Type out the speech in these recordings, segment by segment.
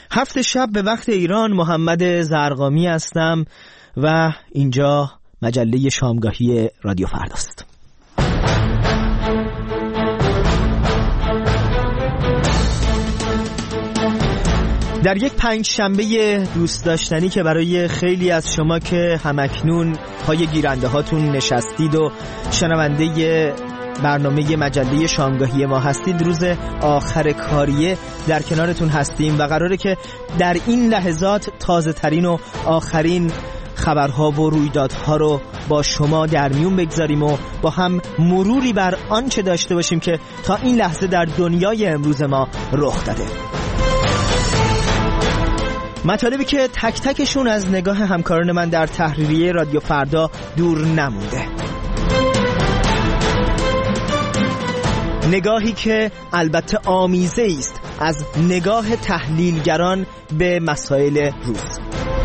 7 شب به وقت ایران. محمد زرقامی هستم و اینجا مجله شامگاهی رادیو فرداست. در یک پنجشنبه دوست داشتنی که برای خیلی از شما که همکنون پای گیرنده هاتون نشستید و شنونده برنامه مجله شامگاهی ما هستید، روز آخر کاریه در کنارتون هستیم و قراره که در این لحظات تازه ترین و آخرین خبرها و رویدادها رو با شما در میون بگذاریم و با هم مروری بر آنچه داشته باشیم که تا این لحظه در دنیای امروز ما رخ داده. مطالبی که تک تکشون از نگاه همکاران من در تحریریه رادیو فردا دور نمونده. نگاهی که البته آمیزه است از نگاه تحلیلگران به مسائل روز.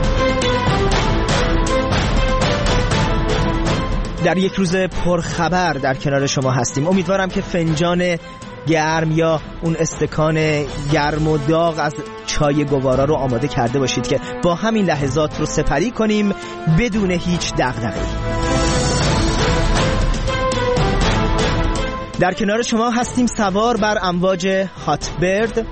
در یک روز پرخبر در کنار شما هستیم. امیدوارم که فنجان گرم یا اون استکان گرم و داغ از چای گوارا رو آماده کرده باشید که با همین لحظات رو سپری کنیم بدون هیچ دغدغه‌ای. در کنار شما هستیم سوار بر امواج هاتبرد.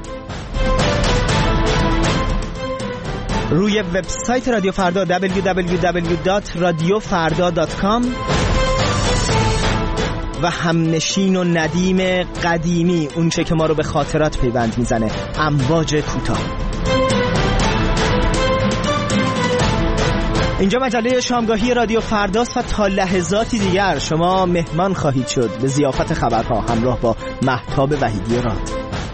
روی وبسایت رادیو فردا www.radiofarda.com و همنشین و ندیم قدیمی، اون چه که ما رو به خاطرات پیوند میزنه، امواج کوتاه. اینجا مجله شامگاهی رادیو فرداست و تا لحظاتی دیگر شما مهمان خواهید شد به ضیافت خبرها همراه با مهتاب وحیدی راد.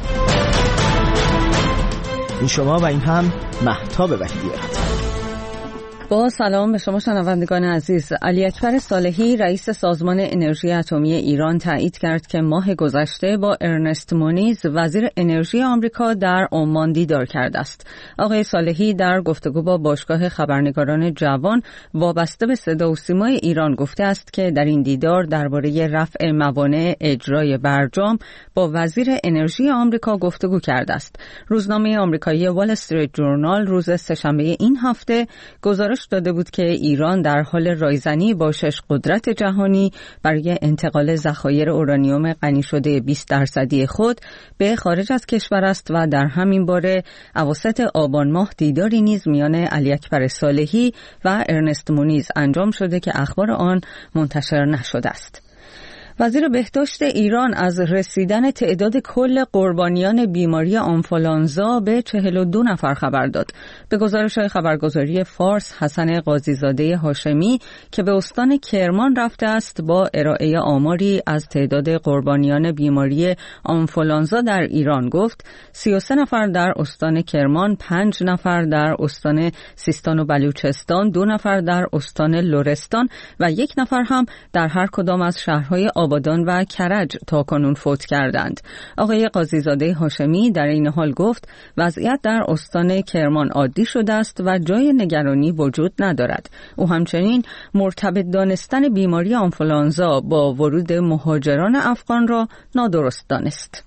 این شما و این هم مهتاب وحیدی راد. با سلام به شما شنوندگان عزیز. علی اکبر صالحی رئیس سازمان انرژی اتمی ایران تایید کرد که ماه گذشته با ارنست مونیز وزیر انرژی آمریکا در عمان دیدار کرده است. آقای صالحی در گفتگو با باشگاه خبرنگاران جوان وابسته به صدا و سیمای ایران گفته است که در این دیدار درباره رفع موانع اجرای برجام با وزیر انرژی آمریکا گفتگو کرده است. روزنامه آمریکایی وال استریت جورنال روز سه‌شنبه این هفته گزارش داده بود که ایران در حال رایزنی با 6 قدرت جهانی برای انتقال ذخایر اورانیوم غنی شده 20% خود به خارج از کشور است و در همین باره اواسط آبان ماه دیداری نیز میان علی اکبر صالحی و ارنست مونیز انجام شده که اخبار آن منتشر نشده است. وزیر بهداشت ایران از رسیدن تعداد کل قربانیان بیماری آنفولانزا به 42 نفر خبر داد. به گزارش خبرگزاری فارس، حسن قاضیزاده هاشمی که به استان کرمان رفته است با ارائه آماری از تعداد قربانیان بیماری آنفولانزا در ایران گفت 33 نفر در استان کرمان، 5 نفر در استان سیستان و بلوچستان، 2 نفر در استان لرستان و 1 نفر هم در هر کدام از شهرهای آبادان و کرج تاکنون فوت کردند. آقای قاضیزاده هاشمی در این حال گفت وضعیت در استان کرمان عادی شده است و جای نگرانی وجود ندارد. او همچنین مرتبط دانستن بیماری آنفولانزا با ورود مهاجران افغان را نادرست دانست.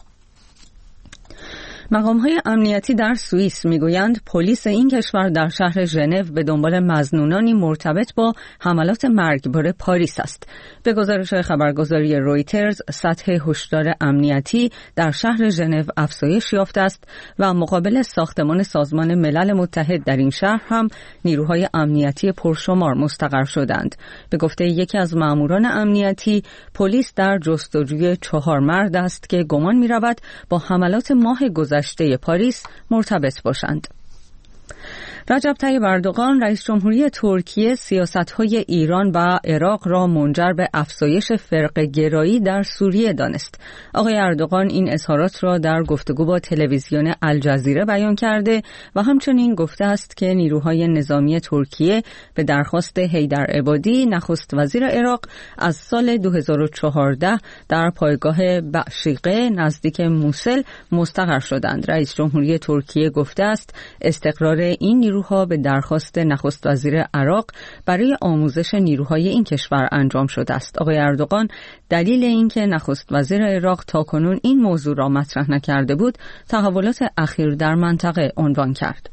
مقام‌های امنیتی در سوئیس میگویند پلیس این کشور در شهر ژنو به دنبال مظنونانی مرتبط با حملات مرگبار پاریس است. به گزارش خبرگزاری رویترز، سطح هشدار امنیتی در شهر ژنو افزایش یافته است و مقابل ساختمان سازمان ملل متحد در این شهر هم نیروهای امنیتی پرشمار مستقر شدند. به گفته یکی از ماموران امنیتی، پلیس در جستجوی 4 مرد است که گمان می‌رود با حملات ماه گذشته پاریس مرتبط باشند. رجب طیب اردوغان رئیس جمهوری ترکیه سیاست‌های ایران و عراق را منجر به افزایش فرقه‌گرایی در سوریه دانست. آقای اردوغان این اظهارات را در گفتگو با تلویزیون الجزیره بیان کرده و همچنین گفته است که نیروهای نظامی ترکیه به درخواست حیدر عبادی نخست وزیر عراق از سال 2014 در پایگاه بعشیقه نزدیک موسل مستقر شدند. رئیس جمهوری ترکیه گفته است استقرار این نیروها به درخواست نخست وزیر عراق برای آموزش نیروهای این کشور انجام شده است. آقای اردوغان دلیل اینکه نخست وزیر عراق تاکنون این موضوع را مطرح نکرده بود، تحولات اخیر در منطقه عنوان کرد.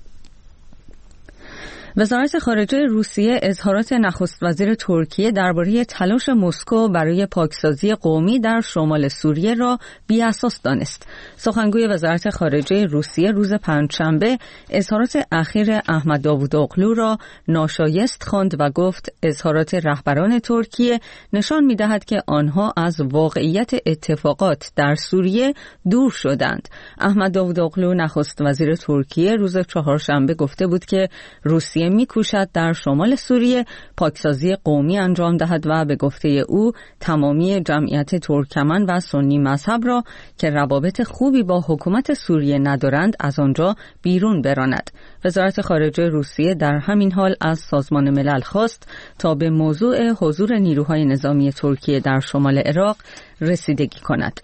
وزارت خارجه روسیه اظهارات نخست وزیر ترکیه درباره تلاش مسکو برای پاکسازی قومی در شمال سوریه را بی‌اساس دانست. سخنگوی وزارت خارجه روسیه روز پنجشنبه اظهارات اخیر احمد داوودوغلو را ناشایست خواند و گفت اظهارات رهبران ترکیه نشان می‌دهد که آنها از واقعیت اتفاقات در سوریه دور شدند. احمد داوودوغلو نخست وزیر ترکیه روز چهارشنبه گفته بود که روسیه می‌کوشد در شمال سوریه پاکسازی قومی انجام دهد و به گفته او تمامی جمعیت ترکمن و سنی مذهب را که روابط خوبی با حکومت سوریه ندارند از آنجا بیرون براند. وزارت خارجه روسیه در همین حال از سازمان ملل خواست تا به موضوع حضور نیروهای نظامی ترکیه در شمال عراق رسیدگی کند.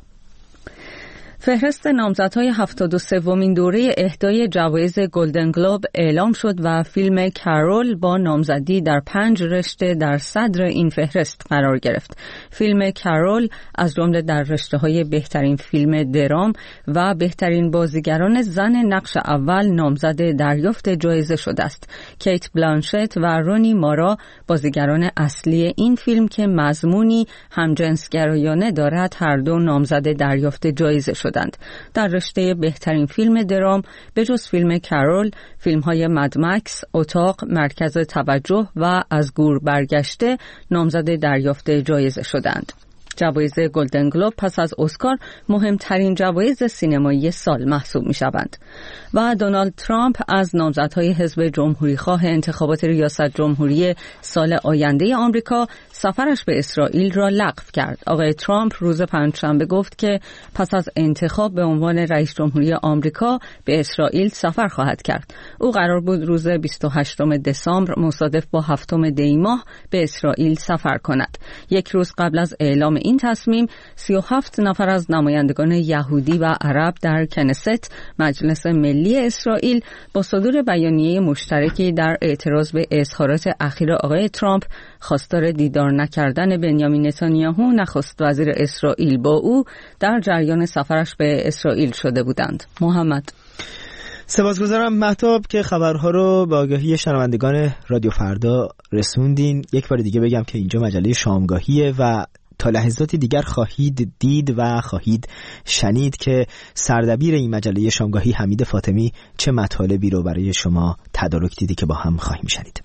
فهرست نامزدهای 73مین دوره اهدای جوایز گلدن گلوب اعلام شد و فیلم کارول با نامزدی در 5 رشته در صدر این فهرست قرار گرفت. فیلم کارول از جمله در رشته‌های بهترین فیلم درام و بهترین بازیگران زن نقش اول نامزد دریافت جایزه شده است. کیت بلانشت و رونی مارا بازیگران اصلی این فیلم که مضمونی همجنسگرایانه دارد هر دو نامزد دریافت جایزه شدند. در رشته بهترین فیلم درام به جز فیلم کارول، فیلم‌های مدمکس، اتاق، مرکز توجه و از گور برگشته نامزد دریافت جایزه شدند. جوایز گلدن گلوب پس از اسکار مهمترین جوایز سینمایی سال محسوب می شوند. و دونالد ترامپ از نامزدهای حزب جمهوریخواه انتخابات ریاست جمهوری سال آینده آمریکا سفرش به اسرائیل را لغو کرد. آقای ترامپ روز پنجشنبه گفت که پس از انتخاب به عنوان رئیس جمهوری آمریکا به اسرائیل سفر خواهد کرد. او قرار بود روز 28 دسامبر مصادف با 7 دی ماه به اسرائیل سفر کند. یک روز قبل از اعلام این تصمیم 37 نفر از نمایندگان یهودی و عرب در کنست مجلس ملی اسرائیل با صدور بیانیه مشترکی در اعتراض به اظهارات اخیر آقای ترامپ خواستار دیدار نکردن بنیامین نتانیاهو نخست وزیر اسرائیل با او در جریان سفرش به اسرائیل شده بودند. محمد سپاسگزارم مهتاب که خبرها رو به آگاهی شنوندگان رادیو فردا رسوندین. یک بار دیگه بگم که اینجا مجله شامگاهیه و تا لحظات دیگر خواهید دید و خواهید شنید که سردبیر این مجله شامگاهی حمید فاطمی چه مطالبی رو برای شما تدارک دیده که با هم خواهیم شنید.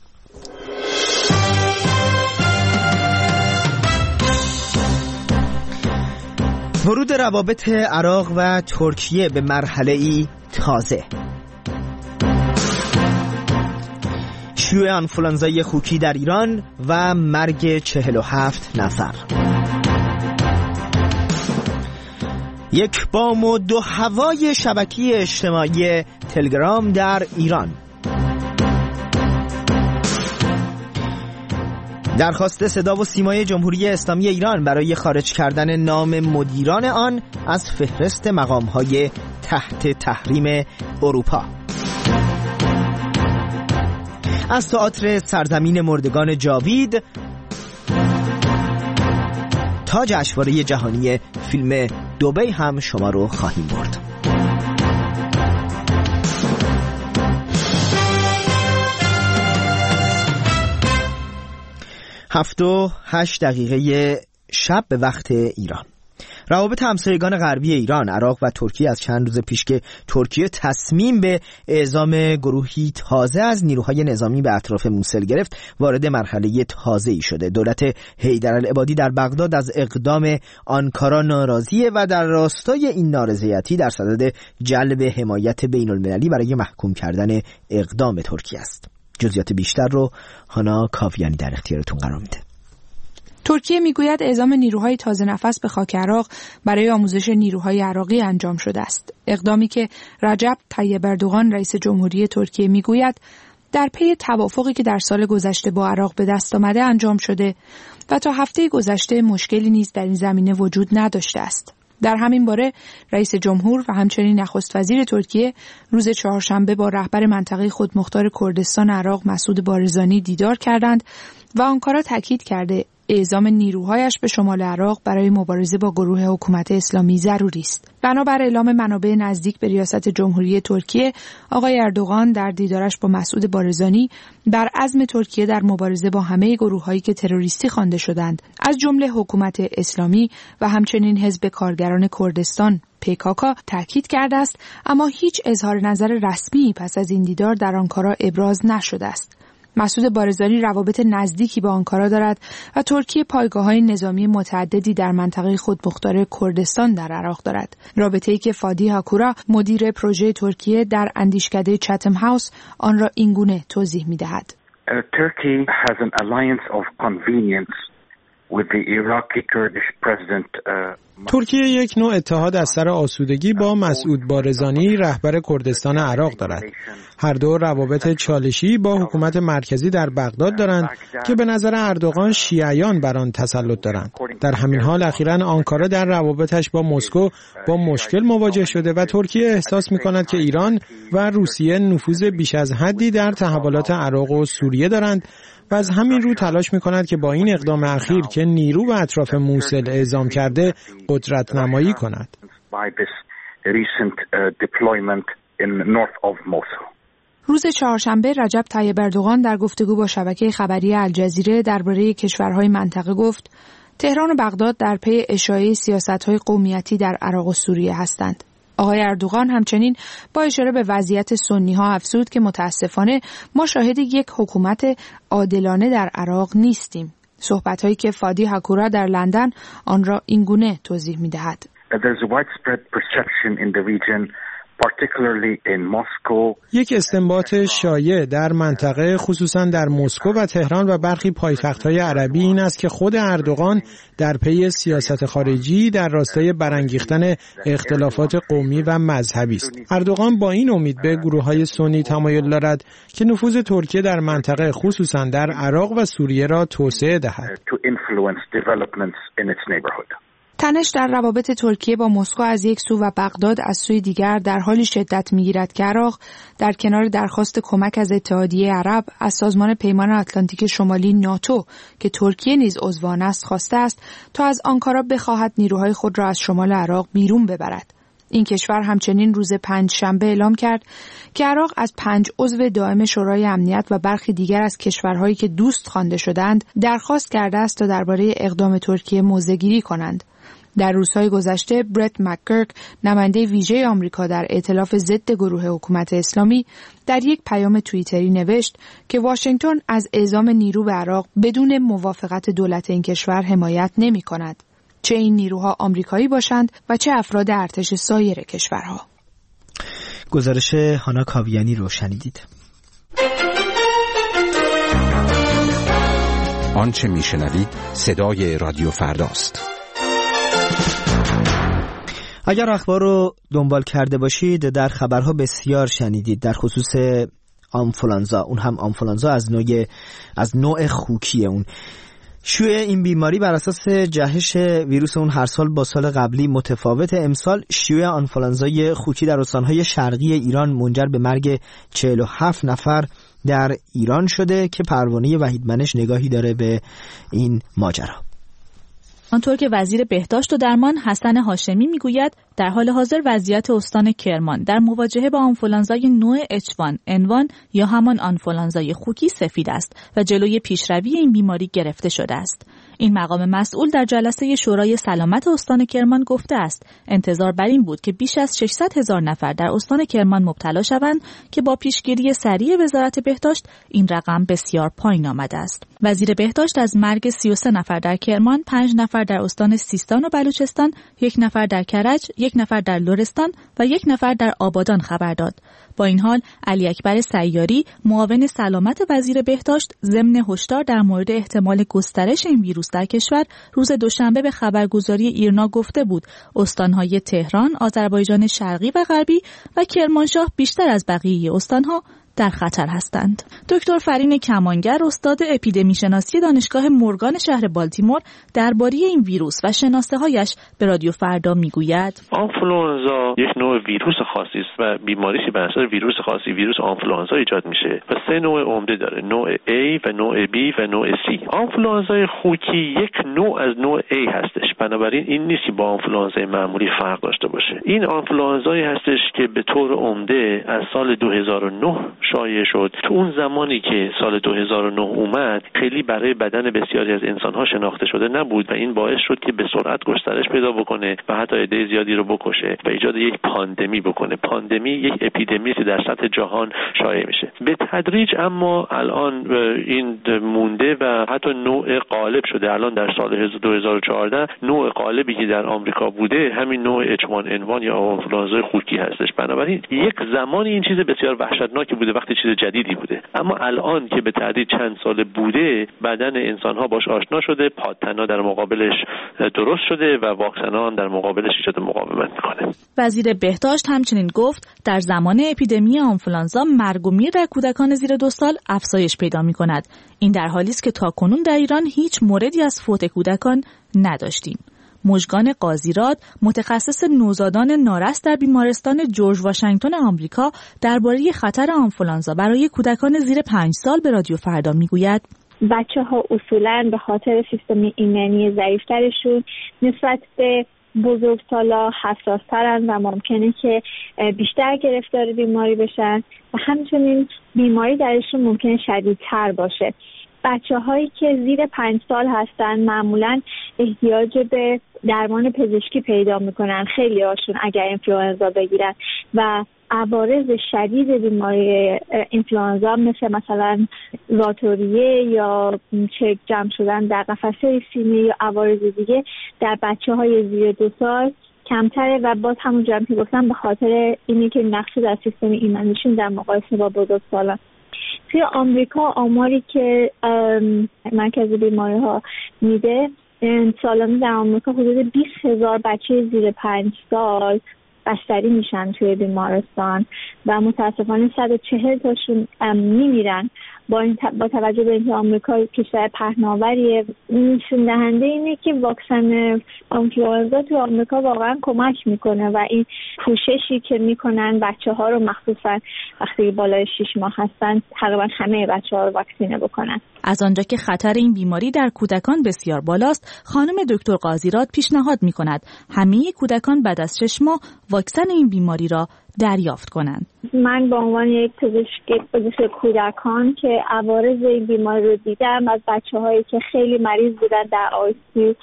ورود روابط عراق و ترکیه به مرحله‌ای تازه. شیوع آنفولانزای خوکی در ایران و مرگ 47 نفر. یک بام و 2 هوای شبکه اجتماعی تلگرام در ایران. درخواست صدا و سیمای جمهوری اسلامی ایران برای خارج کردن نام مدیران آن از فهرست مقام‌های تحت تحریم اروپا. از تئاتر سرزمین مردگان جاوید تا جشنواره جهانی فیلم دبی هم شما رو خواهیم برد. 7:08 شب به وقت ایران. روابط همسایگان غربی ایران، عراق و ترکیه از چند روز پیش که ترکیه تصمیم به اعزام گروهی تازه از نیروهای نظامی به اطراف موصل گرفت، وارد مرحله تازه‌ای شده. دولت حیدرالعبادی در بغداد از اقدام آنکارا ناراضیه و در راستای این نارضایتی در صدد جلب حمایت بین‌المللی برای محکوم کردن اقدام ترکیه است. جزئیات بیشتر رو هانا کاویانی در اختیارتون قرار میده. ترکیه میگوید اعزام نیروهای تازه نفس به خاک عراق برای آموزش نیروهای عراقی انجام شده است. اقدامی که رجب طیب اردوغان رئیس جمهوری ترکیه میگوید در پی توافقی که در سال گذشته با عراق به دست آمده انجام شده و تا هفته گذشته مشکلی نیز در این زمینه وجود نداشته است. در همین باره رئیس جمهور و همچنین نخست وزیر ترکیه روز چهارشنبه با رهبر منطقه خودمختار کردستان عراق مسعود بارزانی دیدار کردند و آنکارا تاکید کرده اعزام نیروهایش به شمال عراق برای مبارزه با گروه حکومت اسلامی ضروری است. بنابر اعلام منابع نزدیک به ریاست جمهوری ترکیه، آقای اردوغان در دیدارش با مسعود بارزانی بر عزم ترکیه در مبارزه با همه گروه‌هایی که تروریستی خوانده شدند، از جمله حکومت اسلامی و همچنین حزب کارگران کردستان PKK تاکید کرده است، اما هیچ اظهار نظر رسمی پس از این دیدار در آنکارا ابراز نشده است. مسعود بارزانی روابط نزدیکی با آنکارا دارد و ترکیه پایگاه‌های نظامی متعددی در منطقه خودمختار کردستان در عراق دارد. رابطه‌ای که فادی هاکورا مدیر پروژه ترکیه در اندیشکده چتم هاوس آن را اینگونه توضیح می‌دهد. Turkey has an alliance of convenience with the Iraqi Kurdish president. ترکیه یک نوع اتحاد از سر آسودگی با مسعود بارزانی رهبر کردستان عراق دارد. هر دو روابط چالشی با حکومت مرکزی در بغداد دارند که به نظر اردوغان شیعیان بر آن تسلط دارند. در همین حال اخیراً آنکارا در روابطش با مسکو با مشکل مواجه شده و ترکیه احساس می‌کند که ایران و روسیه نفوذ بیش از حدی در تحولات عراق و سوریه دارند و از همین رو تلاش می‌کند که با این اقدام اخیر که نیرو به اطراف موصل اعزام کرده قدرت نمایی کند. روز چهارشنبه رجب طیب اردوغان در گفتگو با شبکه خبری الجزیره درباره کشورهای منطقه گفت تهران و بغداد در پی اشاعه سیاست‌های قومیتی در عراق و سوریه هستند. آقای اردوغان همچنین با اشاره به وضعیت سنی‌ها افزود که متاسفانه ما شاهد یک حکومت عادلانه در عراق نیستیم. صحبت‌هایی که فادی هاکورا در لندن آن را اینگونه توضیح می‌دهد. یک استنباط شایع در منطقه خصوصا در مسکو و تهران و برخی پایتخت‌های عربی این است که خود اردوغان در پی سیاست خارجی در راستای برانگیختن اختلافات قومی و مذهبی است. اردوغان با این امید به گروه‌های سنی تمایل دارد که نفوذ ترکیه در منطقه خصوصا در عراق و سوریه را توسعه دهد. تنش در روابط ترکیه با مسکو از یک سو و بغداد از سوی دیگر در حالی شدت می‌گیرد که عراق در کنار درخواست کمک از اتحادیه عرب از سازمان پیمان اتلانتیک شمالی ناتو که ترکیه نیز عضو آن است خواسته است تا از آنکارا بخواهد نیروهای خود را از شمال عراق بیرون ببرد. این کشور همچنین روز پنجشنبه اعلام کرد که عراق از 5 عضو دائم شورای امنیت و برخی دیگر از کشورهایی که دوست خوانده شدند درخواست کرده است تا درباره اقدام ترکیه موضع‌گیری کنند. در روزهای گذشته برت مکگرک نماینده ویژه آمریکا در ائتلاف ضد گروه حکومت اسلامی در یک پیام توییتری نوشت که واشنگتن از اعزام نیرو به عراق بدون موافقت دولت این کشور حمایت نمی‌کند، چه این نیروها آمریکایی باشند و چه افراد ارتش سایر کشورها. گزارش هانا کاویانی رو شنیدید. آنچه میشنوید صدای رادیو فرداست. اگر اخبار رو دنبال کرده باشید در خبرها بسیار شنیدید در خصوص آنفولانزا، اون هم آنفولانزا از نوع خوکی اون. شیوع این بیماری بر اساس جهش ویروس اون هر سال با سال قبلی متفاوت. امسال شیوع آنفولانزای خوکی در استانهای شرقی ایران منجر به مرگ 47 نفر در ایران شده که پروانه وحید منش نگاهی داره به این ماجرا. آنطور که وزیر بهداشت و درمان حسن هاشمی میگوید در حال حاضر وضعیت استان کرمان در مواجهه با آنفولانزای نوع H1N1 یا همان آنفولانزای خوکی سفید است و جلوی پیشروی این بیماری گرفته شده است. این مقام مسئول در جلسه شورای سلامت استان کرمان گفته است انتظار بر این بود که بیش از 600,000 نفر در استان کرمان مبتلا شوند که با پیشگیری سریع وزارت بهداشت این رقم بسیار پایین آمده است. وزیر بهداشت از مرگ 33 نفر در کرمان، 5 نفر در استان سیستان و بلوچستان، 1 نفر در کرج، 1 نفر در لرستان و 1 نفر در آبادان خبر داد. با این حال علی اکبر سیاری معاون سلامت وزیر بهداشت ضمن هشدار در مورد احتمال گسترش این ویروس در کشور روز دوشنبه به خبرگزاری ایرنا گفته بود استانهای تهران، آذربایجان شرقی و غربی و کرمانشاه بیشتر از بقیه استانها در خطر هستند. دکتر فرین کمانگر استاد اپیدمی شناسی دانشگاه مورگان شهر بالتیمور درباره این ویروس و شناسه‌هایش به رادیو فردا میگوید: آنفلوانزا یک نوع ویروس خاصی است و بیماریش بر اساس ویروس خاصی ویروس آنفلوانزا ایجاد میشه و 3 نوع عمده داره، نوع A و نوع B و نوع C. آنفلوانزای خوکی یک نوع از نوع A هستش، بنابراین این نیست که با آنفلوانزای معمولی فرق داشته باشه. این آنفلوانزایی هستش که به طور عمده از سال 2009 شایع شد. تو اون زمانی که سال 2009 اومد خیلی برای بدن بسیاری از انسان‌ها شناخته شده نبود و این باعث شد که به سرعت گسترش پیدا بکنه و حتی عده زیادی رو بکشه و ایجاد یک پاندمی بکنه. پاندمی یک اپیدمی که در سطح جهان شایع میشه. به تدریج اما الان این مونده و حتی نوع غالب شده. الان در سال 2014 نوع غالبی که در آمریکا بوده همین نوع H1N1 یا آنفلوانزای خوکی هستش. بنابراین یک زمانی این چیز بسیار وحشتناکی بوده وقتی چیز جدیدی بوده، اما الان که به تدریج چند سال بوده بدن انسان‌ها باش آشنا شده، پادتنا در مقابلش درست شده و واکسن‌ها هم در مقابلش ایجاد مقاومت می‌کنه. وزیر بهداشت همچنین گفت در زمان اپیدمی آنفولانزا مرگ و میر در کودکان زیر 2 سال افزایش پیدا می‌کند. این در حالی است که تاکنون در ایران هیچ موردی از فوت کودکان نداشتیم. مژگان قاضیراد، متخصص نوزادان نارس در بیمارستان جورج واشنگتن آمریکا درباره خطر آنفولانزا برای کودکان زیر 5 سال به رادیو فردا میگوید: بچه‌ها اصولاً به خاطر سیستم ایمنی ضعیف‌ترشون نسبت به بزرگسالا حساس‌ترن و ممکنه که بیشتر گرفتار بیماری بشن و همچنین بیماری درشون ممکنه شدیدتر باشه. بچه‌هایی که زیر 5 سال هستن معمولاً احتیاج به درمان پزشکی پیدا میکنن، خیلی هاشون اگر اینفلوئنزا بگیرن و عوارض شدید بیماری اینفلوئنزا مثلا زاتوریه یا چک جمع شدن در قفسه سینه یا عوارض دیگه در بچه‌های زیر 2 سال کمتره و باز همونجا هم که گفتم به خاطر اینی که نقش در سیستم ایمنیشون در مقایسه با بزرگسالان. توی آمریکا آماری که مرکز بیماری ها میده سالانه در آمریکا حدود 20,000 بچه زیر 5 سال بستری میشن توی بیمارستان و متاسفانه 140 تاشون میمیرن. با توجه به اینکه آمریکا کشور پهناوریه، نشون دهنده اینه که واکسن آنفلوئنزا توی آمریکا واقعا کمک میکنه و این پوششی که میکنن بچه‌ها رو مخصوصا وقتی بالای 6 ماه هستن تقریبا همه بچه‌ها رو واکسینه بکنن. از آنجا که خطر این بیماری در کودکان بسیار بالاست، خانم دکتر قاضیراد پیشنهاد میکند همه کودکان بعد از 6 ماه واکسن این بیماری را دریافت کنند. من به عنوان یک پزشک کودکان که عوارض این بیماری رو دیدم، از بچه‌هایی که خیلی مریض بودن در آی‌سی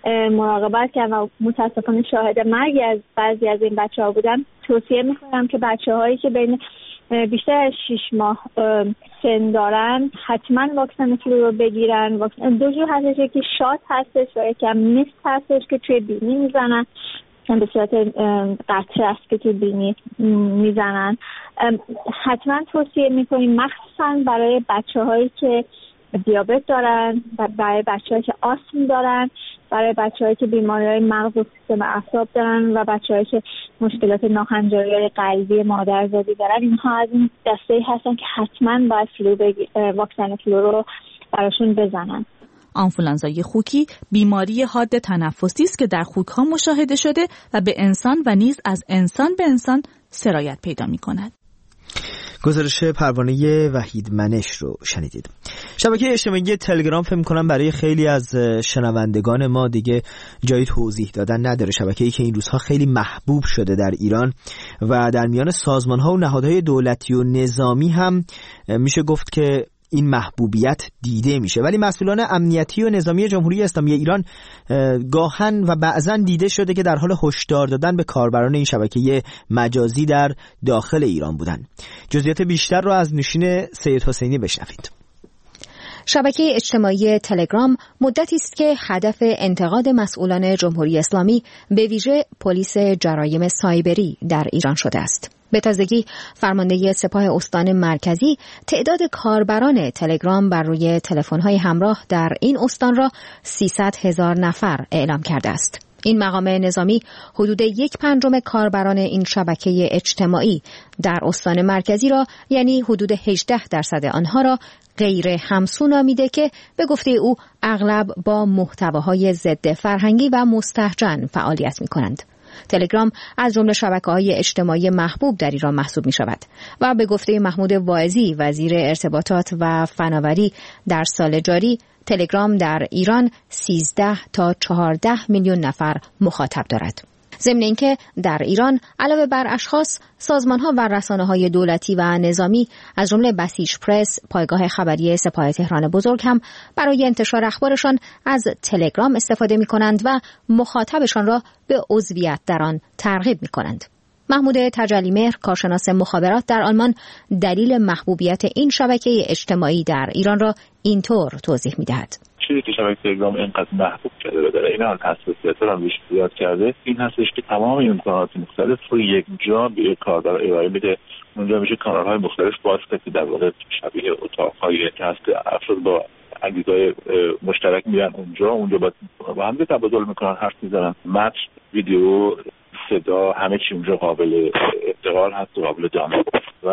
مراقبت کردم و متاسفانه شاهد مرگ از بعضی از این بچه‌ها بودم، توصیه می‌کنم که بچه‌هایی که بین بیشتر از 6 ماه سن دارن حتما واکسن فلو رو بگیرن. واکسن 2 جور هستش، یکی شات هستش و یکی هم میست هستش که توی بینی میزنن، به صورت قطره است که توی بینی میزنن. حتما توصیه میکنیم مخصوصا برای بچه‌هایی که دیابت دارن، برای بچه‌هایی که آسم دارن، برای بچه‌هایی که بیماری‌های مغز و سیستم اعصاب دارن و بچه‌هایی که مشکلات ناهنجاری قلبی مادرزادی دارن. اینها از این دسته‌ای هستن که حتما باید واکسن فلو رو براشون بزنن. آنفولانزای خوکی بیماری حاد تنفسی است که در خوک‌ها مشاهده شده و به انسان و نیز از انسان به انسان سرایت پیدا می‌کند. گزارش پروانه وحید منش رو شنیدید. شبکه اجتماعی تلگرام فکر می‌کنم برای خیلی از شنوندگان ما دیگه جایی توضیح دادن نداره. شبکه‌ای که این روزها خیلی محبوب شده در ایران و در میان سازمان‌ها و نهادهای دولتی و نظامی هم میشه گفت که این محبوبیت دیده میشه، ولی مسئولان امنیتی و نظامی جمهوری اسلامی ایران گاهن و بعضن دیده شده که در حال هشدار دادن به کاربران این شبکه مجازی در داخل ایران بودن. جزئیات بیشتر رو از نوشین سید حسینی بشنوید. شبکه اجتماعی تلگرام مدتی است که هدف انتقاد مسئولان جمهوری اسلامی به ویژه پلیس جرایم سایبری در ایران شده است. به تازگی فرمانده سپاه استان مرکزی تعداد کاربران تلگرام بر روی تلفن‌های همراه در این استان را 300,000 نفر اعلام کرده است. این مقام نظامی حدود 1/5 کاربران این شبکه اجتماعی در استان مرکزی را، یعنی حدود 18% آنها را غیر همسو نامیده که به گفته او اغلب با محتواهای ضد فرهنگی و مستهجن فعالیت می‌کنند. تلگرام از جمله شبکه‌های اجتماعی محبوب در ایران محسوب می‌شود و به گفته محمود واعظی وزیر ارتباطات و فناوری در سال جاری تلگرام در ایران 13 تا 14 میلیون نفر مخاطب دارد. ضمن اینکه در ایران علاوه بر اشخاص، سازمان‌ها و رسانه‌های دولتی و نظامی از جمله بسیج پرس، پایگاه خبری سپاه تهران بزرگ هم برای انتشار اخبارشان از تلگرام استفاده می‌کنند و مخاطبشان را به عضویت در آن ترغیب می‌کنند. محمود تجلی‌مهر، کارشناس مخابرات در آلمان، دلیل محبوبیت این شبکه اجتماعی در ایران را اینطور توضیح می‌دهد. چیزی که شبکه تلگرام اینقدر محبوب کرده و در این حال حساسیت را بیش زیاد کرده این هستش که تمام امکانات مختلف رو یک جا به کاربر ارائه میده. اونجا میشه کانال‌های مختلف باز کرد که در واقع شبیه اتاق‌های که هست، افراد با انگیزهای مشترک میرن اونجا با هم تبادل میکنن، حرف میزنن، متن، ویدیو، صدا، همه چی اونجا قابل انتقال هست و قابل دانلود و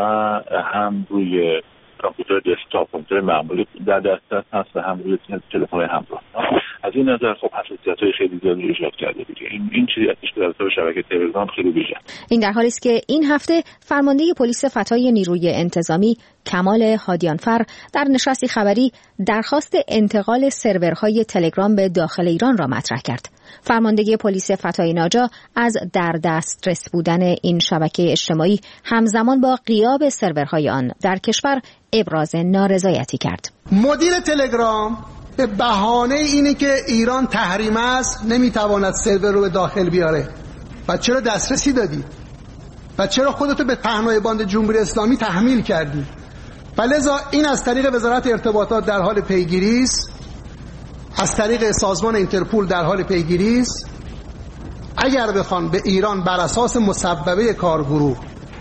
هم روی کامپیوتر دسکتاپ، کامپیوتر معمولی در دسترس هست و هم روی تلفن همراه. از این نظر خب حساسیت‌های خیلی زیادی ایجاد کرده دیگه. این چیزی هستش که در شبکه تلگرام خیلی ویژه. این در حالی است که این هفته فرمانده پلیس فتای نیروی انتظامی کمال هادیانفر در نشستی خبری درخواست انتقال سرورهای تلگرام به داخل ایران را مطرح کرد. فرمانده پلیس فتای ناجا از در دسترس بودن این شبکه اجتماعی همزمان با غیاب سرورهای آن در کشور ابراز نارضایتی کرد. مدیر تلگرام به بهانه اینی که ایران تحریم است نمیتواند سرور رو به داخل بیاره. و چرا دسترسی دادی؟ و چرا خودتو به پهنای باند جمهوری اسلامی تحمیل کردی؟ لذا این از طریق وزارت ارتباطات در حال پیگیری است، از طریق سازمان اینترپول در حال پیگیری است. اگر بخوان به ایران بر اساس مصوبه کارگروه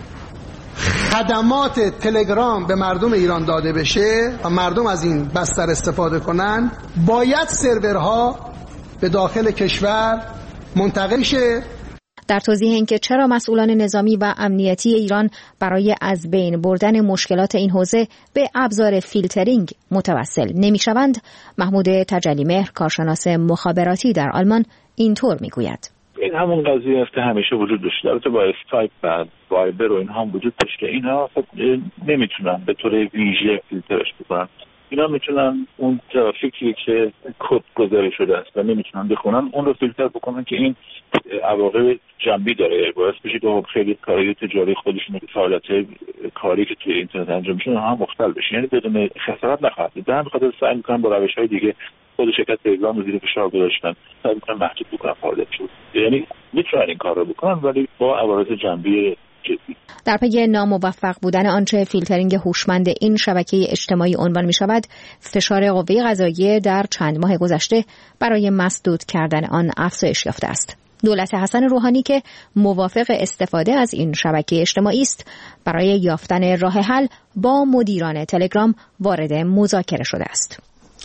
خدمات تلگرام به مردم ایران داده بشه و مردم از این بستر استفاده کنن، باید سرورها به داخل کشور منتقل شه. در توضیح اینکه چرا مسئولان نظامی و امنیتی ایران برای از بین بردن مشکلات این حوزه به ابزار فیلترینگ متوسل نمی‌شوند، محمود تجلی‌مهر، کارشناس مخابراتی در آلمان، اینطور میگوید. این همون قضیه است که همیشه وجود داشته. البته با اسکایپ و وایبر و اینها هم وجود داشته. اینها خب نمیتونن به طور ویژه فیلترش بکنن. اینا میتونن اون ترافیکی که کد گذاری شده است و نمیتونن بخونن اون رو فیلتر بکنن که این عواقب جنبی داره، باعث بشه که خیلی کارهای تجاری خودشون، فعالیت‌های کاری که توی اینترنت انجام میشه هم مختل بشه، یعنی بدون خسارت نخواهد بود. در خاطر سعی میکنن با روش‌های دیگه خود شرکت تلگرام رو زیر فشار گذاشتن، سعی میکنن محدود بکنن فعالیتشون، یعنی میتونن این کار رو بکنن ولی با عوارض جنبی جدی. در پی ناموفق بودن آنچه فیلترینگ هوشمند این شبکه اجتماعی عنوان می شود، فشار قوه قضاییه در چند ماه گذشته برای مسدود کردن آن افزایش یافته است. دولت حسن روحانی که موافق استفاده از این شبکه اجتماعی است، برای یافتن راه حل با مدیران تلگرام وارد مذاکره شده است.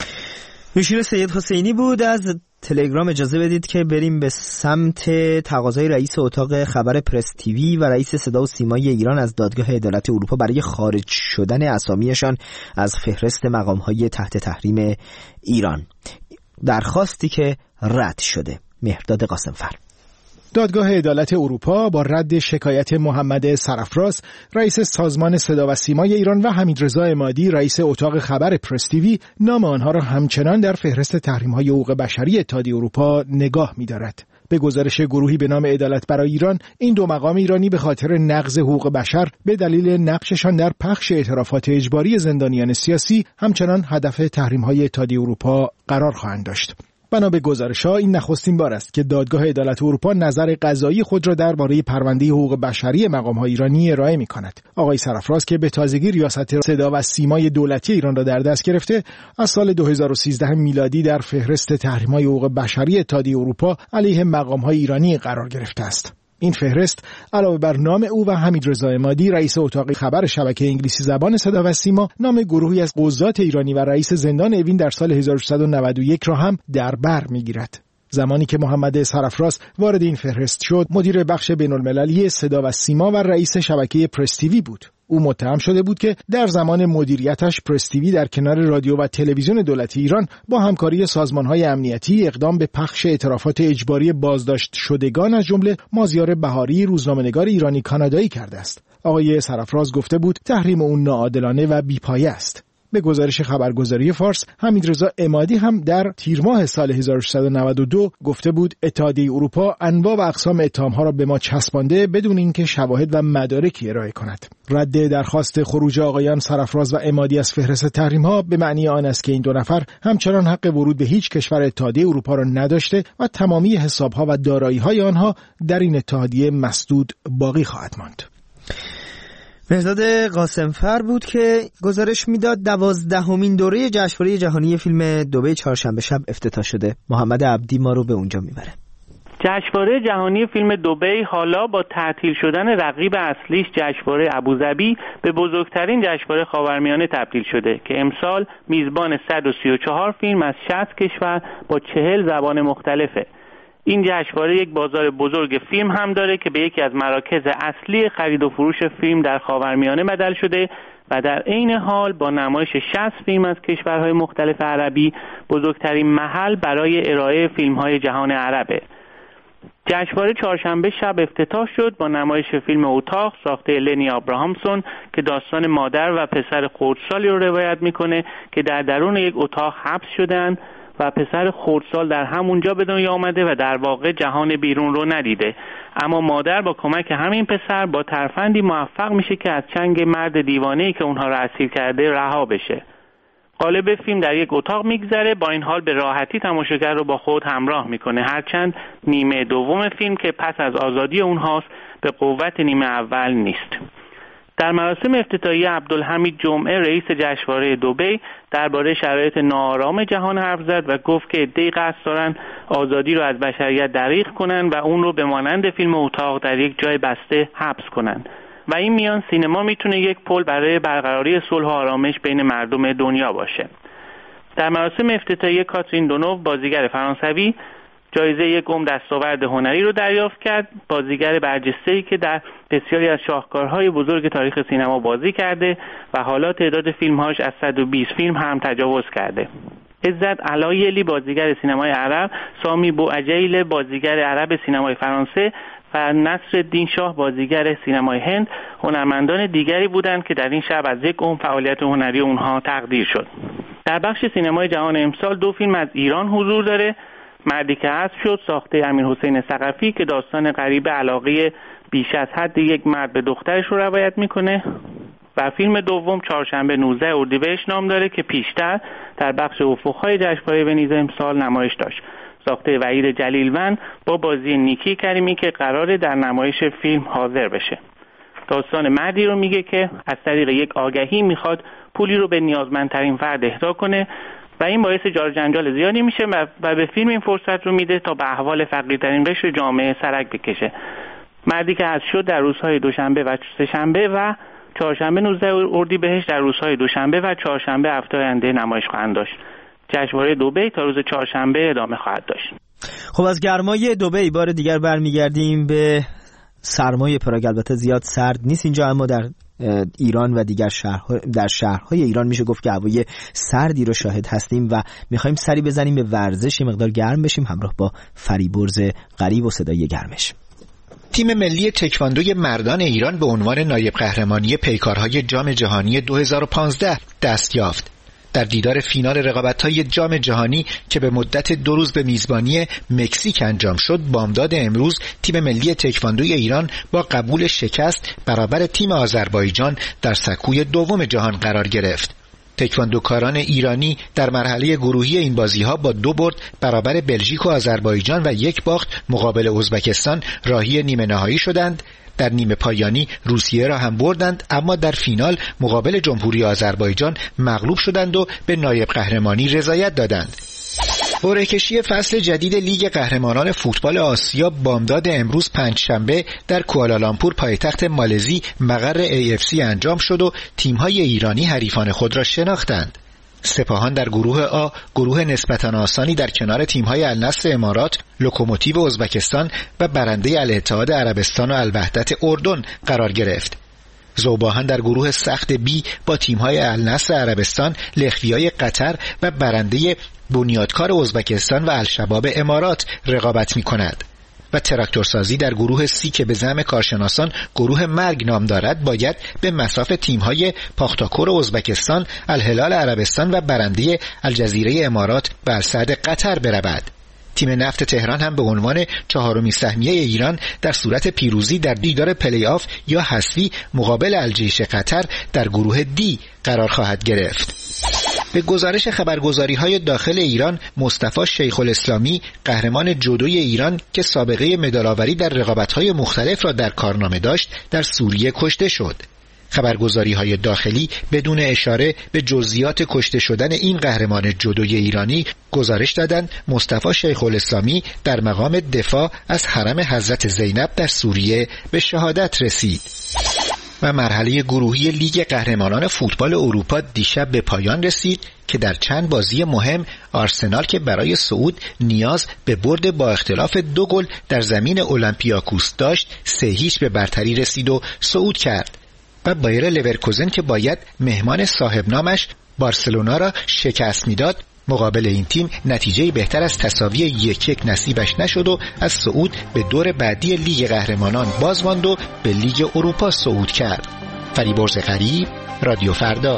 مشیر سید حسینی بود از تلگرام. اجازه بدید که بریم به سمت تقاضای رئیس اتاق خبر پرس تیوی و رئیس صدا و سیمای ایران از دادگاه عدالت اروپا برای خارج شدن اسامیشان از فهرست مقام‌های تحت تحریم ایران، درخواستی که رد شده. مهرداد قاسمفر. دادگاه عدالت اروپا با رد شکایت محمد سرافراز، رئیس سازمان صدا و سیمای ایران، و حمیدرضا عمادی، رئیس اتاق خبر پرس تیوی، نام آنها را همچنان در فهرست تحریم‌های حقوق بشری اتحادیه اروپا نگاه می‌دارد. به گزارش گروهی به نام عدالت برای ایران، این دو مقام ایرانی به خاطر نقض حقوق بشر به دلیل نقششان در پخش اعترافات اجباری زندانیان سیاسی همچنان هدف تحریم‌های اتحادیه اروپا قرار خواهند داشت. بنا به گزارش‌ها این نخستین بار است که دادگاه عدالت اروپا نظر قضایی خود را درباره پرونده حقوق بشری مقام‌های ایرانی ارائه می‌کند. آقای سرافراز که به تازگی ریاست صدا و سیمای دولتی ایران را در دست گرفته، از سال 2013 میلادی در فهرست تحریم‌های حقوق بشری اتحادیه اروپا علیه مقام‌های ایرانی قرار گرفته است. این فهرست علاوه بر نام او و حمیدرضا عمادی، رئیس اتاق خبر شبکه انگلیسی زبان صدا و سیما، نام گروهی از قضات ایرانی و رئیس زندان اوین در سال 1691 را هم در بر می‌گیرد. زمانی که محمد سرافراز وارد این فهرست شد، مدیر بخش بین‌المللی صدا و سیما و رئیس شبکه پرس تیوی بود. او متهم شده بود که در زمان مدیریتش پرس تیوی در کنار رادیو و تلویزیون دولتی ایران با همکاری سازمان‌های امنیتی اقدام به پخش اعترافات اجباری بازداشت شدگان از جمله مازیار بهاری، روزنامه‌نگار ایرانی کانادایی کرده است. آقای سرافراز گفته بود تحریم اون ناعادلانه و بی‌پایه است. به گزارش خبرگزاری فارس، حمیدرضا عمادی هم در تیر ماه سال 1392 گفته بود اتحادیه اروپا انواع و اقسام اتهام‌ها را به ما چسبانده بدون اینکه شواهد و مدارکی ارائه کند. رد درخواست خروج آقایان سرافراز و عمادی از فهرست تحریم‌ها به معنی آن است که این دو نفر همچنان حق ورود به هیچ کشور اتحادیه اروپا را نداشته و تمامی حساب‌ها و دارایی‌های آنها در این اتحادیه مسدود باقی خواهد ماند. مهرداد قاسمفر بود که گزارش میداد 12مین دوره جشنواره جهانی فیلم دبی چهارشنبه شب افتتاح شده. محمد عبدی ما رو به اونجا میبره. جشنواره جهانی فیلم دبی حالا با تعطیل شدن رقیب اصلیش جشنواره ابوظبی به بزرگترین جشنواره خاورمیانه تبدیل شده که امسال میزبان 134 فیلم از 60 کشور با 40 زبان مختلفه. این جشنواره یک بازار بزرگ فیلم هم داره که به یکی از مراکز اصلی خرید و فروش فیلم در خاورمیانه بدل شده و در عین حال با نمایش 60 فیلم از کشورهای مختلف عربی بزرگترین محل برای ارائه فیلم‌های جهان عربه. جشنواره چهارشنبه شب افتتاح شد با نمایش فیلم اتاق ساخته لنی آبراهامسون که داستان مادر و پسر خردسالی رو روایت میکنه که در درون یک اتاق حبس شدن و پسر خردسال در همونجا به دنیا آمده و در واقع جهان بیرون رو ندیده، اما مادر با کمک همین پسر با ترفندی موفق میشه که از چنگ مرد دیوانه‌ای که اونها رو اسیر کرده رها بشه. قالب فیلم در یک اتاق میگذره، با این حال به راحتی تماشاگر رو با خود همراه میکنه، هرچند نیمه دوم فیلم که پس از آزادی اونهاست به قوت نیمه اول نیست. در مراسم افتتاحیه عبدالحمید جمعه رئیس جشنواره دبی درباره شرایط ناآرام جهان حرف زد و گفت که عده‌ای قصد دارن آزادی رو از بشریت دریغ کنن و اون رو به مانند فیلم اتاق در یک جای بسته حبس کنن و این میان سینما میتونه یک پل برای برقراری صلح و آرامش بین مردم دنیا باشه. در مراسم افتتاحیه کاترین دونوو بازیگر فرانسوی جایزه یک دستاورد هنری رو دریافت کرد. بازیگر برجسته‌ای که در بسیاری از شاهکارهای بزرگ تاریخ سینما بازی کرده و حالا تعداد فیلم‌هاش از 120 فیلم هم تجاوز کرده. عزت علایلی بازیگر سینمای عرب، سامی بوعجیل بازیگر عرب سینمای فرانسه و نصرالدین شاه بازیگر سینمای هند هنرمندان دیگری بودند که در این شب از یک فعالیت هنری اونها تقدیر شد. در بخش سینمای جهان امسال 2 فیلم از ایران حضور داره. مردی که حذف شد ساخته امیرحسین ثقفی که داستان غریب علاقه بیش از حد یک مرد به دخترش رو روایت میکنه و فیلم دوم چهارشنبه 19 اردیبهشت نام داره که پیشتر در بخش افق‌های جشنواره ونیز امسال نمایش داشت. ساخته وحید جلیلوند با بازی نیکی کریمی که قراره در نمایش فیلم حاضر بشه. داستان مردی رو میگه که از طریق یک آگهی میخواد پولی رو به نیازمندترین فرد اهدا کنه و این باعث جار جنجال زیادی میشه و به فیلم این فرصت رو میده تا به احوال فقیرترین قشر جامعه سرک بکشه. مردی که حذف شد در روزهای دوشنبه و سه‌شنبه و چهارشنبه 19 اردیبهشت در روزهای دوشنبه و چهارشنبه هفته آینده نمایش خواهند داشت. جشنواره دبی تا روز چهارشنبه ادامه خواهد داشت. خب از گرمای دبی بار دیگر برمیگردیم به سرمای پراگ. البته زیاد سرد نیست اینجا، اما در ایران و دیگر در شهرهای ایران میشه گفت که هوای سردی رو شاهد هستیم و میخوایم سری بزنیم به ورزش، مقدار گرم بشیم همراه با فریبرز غریب و صدای گرمش. تیم ملی تکواندوی مردان ایران به عنوان نایب قهرمانی پیکارهای جام جهانی 2015 دست یافت. در دیدار فینال رقابت‌های جام جهانی که به مدت 2 روز به میزبانی مکزیک انجام شد، بامداد امروز تیم ملی تکواندوی ایران با قبول شکست برابر تیم آذربایجان در سکوی دوم جهان قرار گرفت. تکواندوکاران ایرانی در مرحله گروهی این بازی‌ها با 2 برد برابر بلژیک و آذربایجان و 1 باخت مقابل ازبکستان راهی نیمه نهایی شدند. در نیمه پایانی روسیه را هم بردند، اما در فینال مقابل جمهوری آذربایجان مغلوب شدند و به نایب قهرمانی رضایت دادند. قرعه کشی فصل جدید لیگ قهرمانان فوتبال آسیا بامداد امروز پنجشنبه در کوالالامپور پایتخت مالزی مقر AFC انجام شد و تیم‌های ایرانی حریفان خود را شناختند. سپاهان در گروه آ گروه نسبتاً آسانی در کنار تیم‌های النصر امارات، لوکوموتیو ازبکستان و برنده الاتحاد عربستان و الوحدت اردن قرار گرفت. ذوباهن در گروه سخت بی با تیم‌های النصر عربستان، لخویای قطر و برنده بنیادکار ازبکستان و الشباب امارات رقابت می‌کند. و تراکتورسازی در گروه سی که به زعم کارشناسان گروه مرگ نام دارد باید به مصاف تیم‌های پاختاکور ازبکستان، الهلال عربستان و برنده الجزیره امارات و السعد قطر برود. تیم نفت تهران هم به عنوان چهارمین سهمیه ایران در صورت پیروزی در دیدار پلی آف یا حذفی مقابل الجیش قطر در گروه دی قرار خواهد گرفت. به گزارش خبرگزاری‌های داخل ایران، مصطفی شیخ الاسلامی قهرمان جودوی ایران که سابقه مدال‌آوری در رقابت‌های مختلف را در کارنامه داشت، در سوریه کشته شد. خبرگزاری‌های داخلی بدون اشاره به جزئیات کشته شدن این قهرمان جودوی ایرانی گزارش دادند مصطفی شیخ الاسلامی در مقام دفاع از حرم حضرت زینب در سوریه به شهادت رسید. و مرحله گروهی لیگ قهرمانان فوتبال اروپا دیشب به پایان رسید که در چند بازی مهم آرسنال که برای صعود نیاز به برد با اختلاف 2 گل در زمین اولمپیاکوس داشت 3-0 به برتری رسید و صعود کرد. و بایر لورکوزن که باید مهمان صاحب نامش بارسلونا را شکست میداد، مقابل این تیم نتیجه بهتر از تساوی 1-1 نصیبش نشد و از صعود به دور بعدی لیگ قهرمانان باز ماند و به لیگ اروپا صعود کرد. فریبرز غریب، رادیو فردا.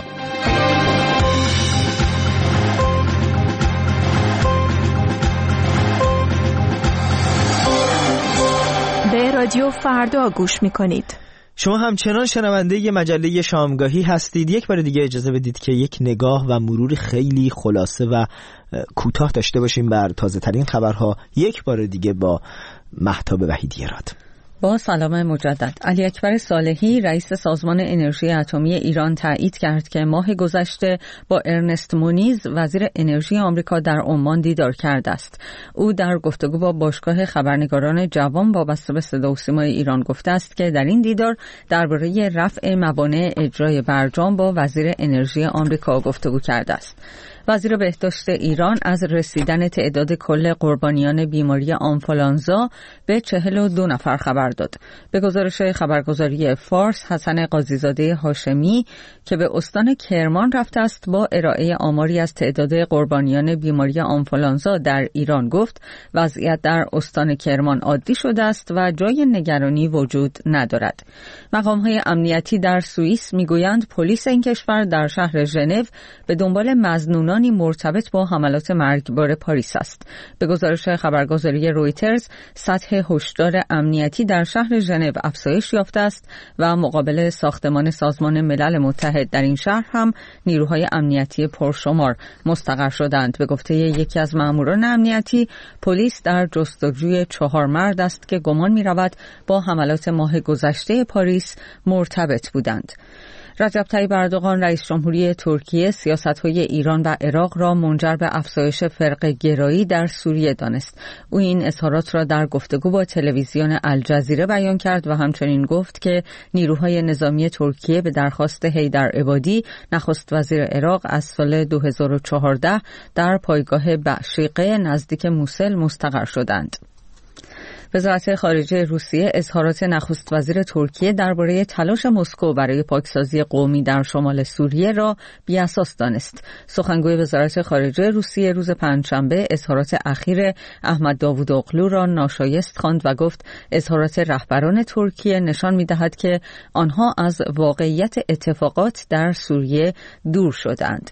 به رادیو فردا گوش می‌کنید. شما همچنان شنونده مجله شامگاهی هستید. یک بار دیگه اجازه بدید که یک نگاه و مرور خیلی خلاصه و کوتاه داشته باشیم بر تازه ترین خبرها. یک بار دیگه با مهتاب وحیدی‌راد. با سلام مجدد. علی اکبر صالحی رئیس سازمان انرژی اتمی ایران تایید کرد که ماه گذشته با ارنست مونیز وزیر انرژی آمریکا در عمان دیدار کرده است. او در گفتگو با باشگاه خبرنگاران جوان وابسته به صدا و سیمای ایران گفته است که در این دیدار درباره رفع موانع اجرای برجام با وزیر انرژی آمریکا گفتگو کرده است. وزیر بهداشت ایران از رسیدن تعداد کل قربانیان بیماری آنفولانزا به 42 نفر خبر داد. به گزارش خبرگزاری فارس، حسن قاضیزاده هاشمی که به استان کرمان رفته است با ارائه آماری از تعداد قربانیان بیماری آنفولانزا در ایران گفت وضعیت در استان کرمان عادی شده است و جای نگرانی وجود ندارد. مقام‌های امنیتی در سوئیس میگویند پلیس این کشور در شهر ژنو به دنبال مظنونان مرتبط با حملات مرگبار پاریس است. به گزارش خبرگزاری رویترز، سطح هشدار امنیتی در شهر ژنو افزایش یافته است و مقابل ساختمان سازمان ملل متحد در این شهر هم نیروهای امنیتی پرشمار مستقر شدند. به گفته یکی از ماموران امنیتی، پلیس در جستجوی 4 مرد است که گمان می‌رود با حملات ماه گذشته پاریس مرتبط بودند. رجب طیب اردوغان رئیس جمهوری ترکیه سیاست‌های ایران و عراق را منجر به افزایش فرقه‌گرایی در سوریه دانست. او این اظهارات را در گفتگو با تلویزیون الجزیره بیان کرد و همچنین گفت که نیروهای نظامی ترکیه به درخواست حیدر عبادی نخست وزیر عراق از سال 2014 در پایگاه بعشیقه نزدیک موسل مستقر شدند. وزارت خارجه روسیه اظهارات نخست وزیر ترکیه درباره تلاش مسکو برای پاکسازی قومی در شمال سوریه را بی‌اساس دانست. سخنگوی وزارت خارجه روسیه روز پنجشنبه اظهارات اخیر احمد داوودوغلو را ناشایست خواند و گفت اظهارات رهبران ترکیه نشان می‌دهد که آنها از واقعیت اتفاقات در سوریه دور شدند.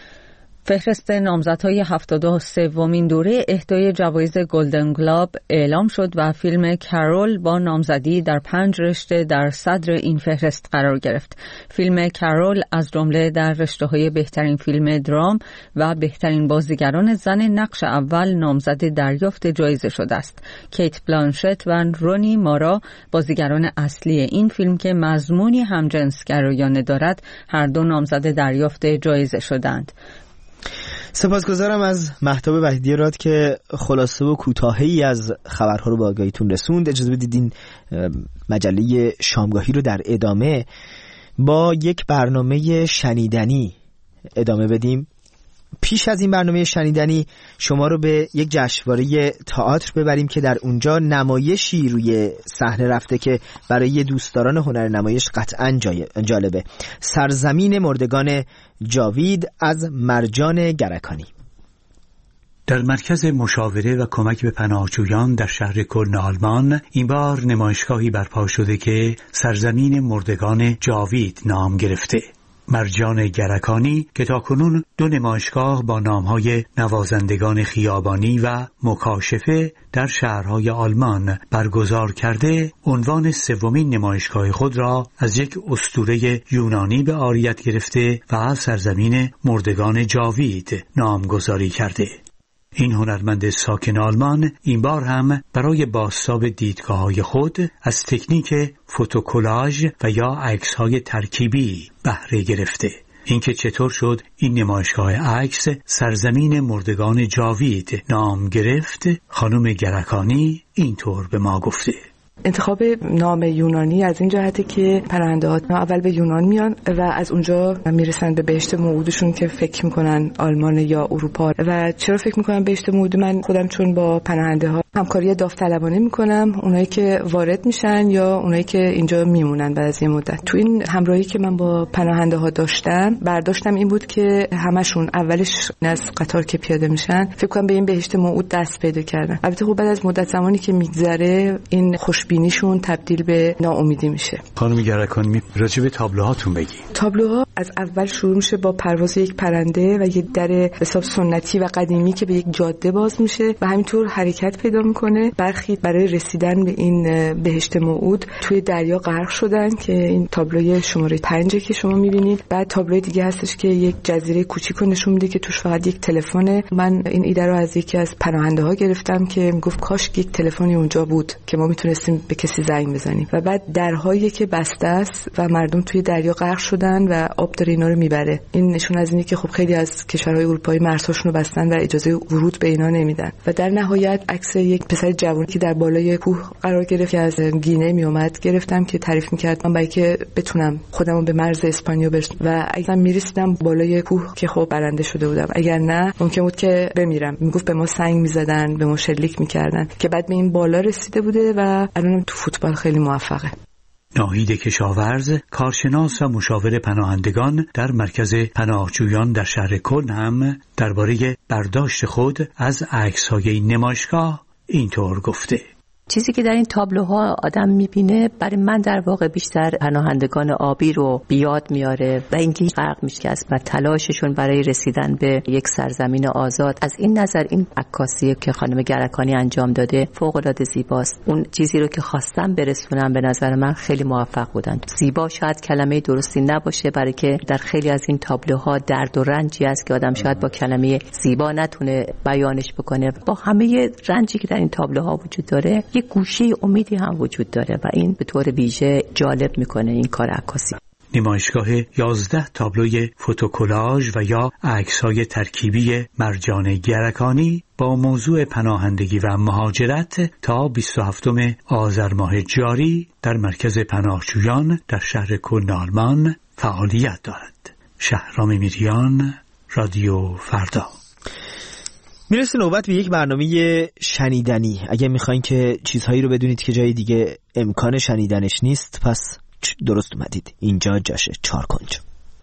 فهرست نامزدهای 73مین دوره اهدای جوایز گلدن گلوب اعلام شد و فیلم کارول با نامزدی در 5 رشته در صدر این فهرست قرار گرفت. فیلم کارول از جمله در رشته‌های بهترین فیلم درام و بهترین بازیگران زن نقش اول نامزد دریافت جایزه شده است. کیت بلانشت و رونی مارا بازیگران اصلی این فیلم که مضمونی همجنسگرایانه دارد هر دو نامزد دریافت جایزه شدند. سپاسگزارم از مهتاب وحیدی‌راد که خلاصه و کوتاهی از خبرها رو به آگاهیتون رسوند. اجازه بدید این مجله شامگاهی رو در ادامه با یک برنامه شنیدنی ادامه بدیم. پیش از این برنامه شنیدنی شما رو به یک جشنواره تئاتر ببریم که در اونجا نمایشی روی صحنه رفته که برای دوستداران هنر نمایش قطعاً جالبه. سرزمین مردگان جاوید از مرجان گرکانی. در مرکز مشاوره و کمک به پناهجویان در شهر کلن آلمان این بار نمایشگاهی برپا شده که سرزمین مردگان جاوید نام گرفته. مرجان گرکانی که تاکنون 2 نمایشگاه با نامهای نوازندگان خیابانی و مکاشفه در شهرهای آلمان برگزار کرده، عنوان 3مین نمایشگاه خود را از یک اسطوره یونانی به عاریت گرفته و سرزمین مردگان جاوید نامگذاری کرده. این هنرمند ساکن آلمان این بار هم برای بازتاب دیدگاه‌های خود از تکنیک فوتوکولاژ و یا عکس‌های ترکیبی بهره گرفته. اینکه چطور شد این نمایشگاه عکس سرزمین مردگان جاوید نام گرفت، خانم گرکانی اینطور به ما گفته. انتخاب نام یونانی از این جهته که پناهنده‌ها اول به یونان میان و از اونجا میرسن به بهشت موعودشون که فکر میکنن آلمان یا اروپا. و چرا فکر میکنن بهشت موعود؟ من خودم چون با پناهنده‌ها همکاری داوطلبانه میکنم، اونایی که وارد میشن یا اونایی که اینجا میمونن بعد از یه مدت. تو این همراهی که من با پناهنده‌ها داشتم، برداشتم این بود که همشون اولش از قطار که پیاده میشن فکر کنم به این بهشت موعود دست پیدا کردن. البته خب بعد از مدت زمانی که میگذره این خوشبینیشون تبدیل به ناامیدی میشه. خانم گرکانی، راجع به تابلوهاتون بگی. تابلوها از اول شروع میشه با پرواز یک پرنده و یک در حساب سنتی و قدیمی که به یک جاده باز میشه و همینطور حرکت پیدا میکنه. برخی برای رسیدن به این بهشت موعود توی دریا غرق شدن که این تابلوی شماره 5 که شما میبینید. بعد تابلوی دیگه هستش که یک جزیره کوچیکو نشون میده که توش فقط یک تلفنه. من این ایده رو از یکی از پناهنده‌ها گرفتم که میگفت کاش یک تلفنی اونجا بود که ما میتونستیم به کسی زنگ بزنیم. و بعد درهایی که بسته است و مردم توی دریا غرق شدن و آب داره اینا رو میبره. این نشون از اینه که خب خیلی از کشورهای اروپایی مرزهاشون رو بستن و اجازه ورود به اینا نمیدن. و در نهایت عکس یک پسر جوانی که در بالای کوه قرار گرفت که از گینه میومد گرفتم که تعریف میکرد من برای که بتونم خودمو به مرز اسپانیا برسونم و اگه میرسیدم بالای کوه که خب برنده شده بودم، اگر نه ممکن بود که بمیرم. میگفت به ما سنگ میزدن، به ما شلیک میکردن، که بعد به این بالا رسیده بوده و الان تو فوتبال خیلی موفقه. ناهید کشاورز، کارشناس و مشاور پناهندگان در مرکز پناهجویان در شهر کلن هم درباره برداشت خود از عکس‌های این نمایشگاه اینطور گفته. چیزی که در این تابلوها آدم میبینه برای من در واقع بیشتر پناهندگان آبی رو بیاد میاره و اینکه غرق میشه و تلاششون برای رسیدن به یک سرزمین آزاد. از این نظر این عکاسی که خانم گرکانی انجام داده فوق العاده زیباست. اون چیزی رو که خواستم برسونم به نظر من خیلی موفق بودن. زیبا شاید کلمه درستی نباشه، برای که در خیلی از این تابلوها درد و رنجی است که آدم شاید با کلمه زیبا نتونه بیانش بکنه. با همه رنجی که در این تابلوها وجود داره یک گوشه امیدی هم وجود داره و این به طور ویژه جالب میکنه این کار عکاسی. نمایشگاه 11 تابلوی فوتوکولاژ و یا عکس‌های ترکیبی مرجان گرکانی با موضوع پناهندگی و مهاجرت تا 27 آذر ماه جاری در مرکز پناهجویان در شهر کلن آلمان فعالیت دارد. شهرام میریان، رادیو فردا. میرسه نوبت به یک برنامه شنیدنی. اگه میخواین که چیزهایی رو بدونید که جای دیگه امکان شنیدنش نیست، پس درست اومدید. اینجا جاشه. 4 کنج.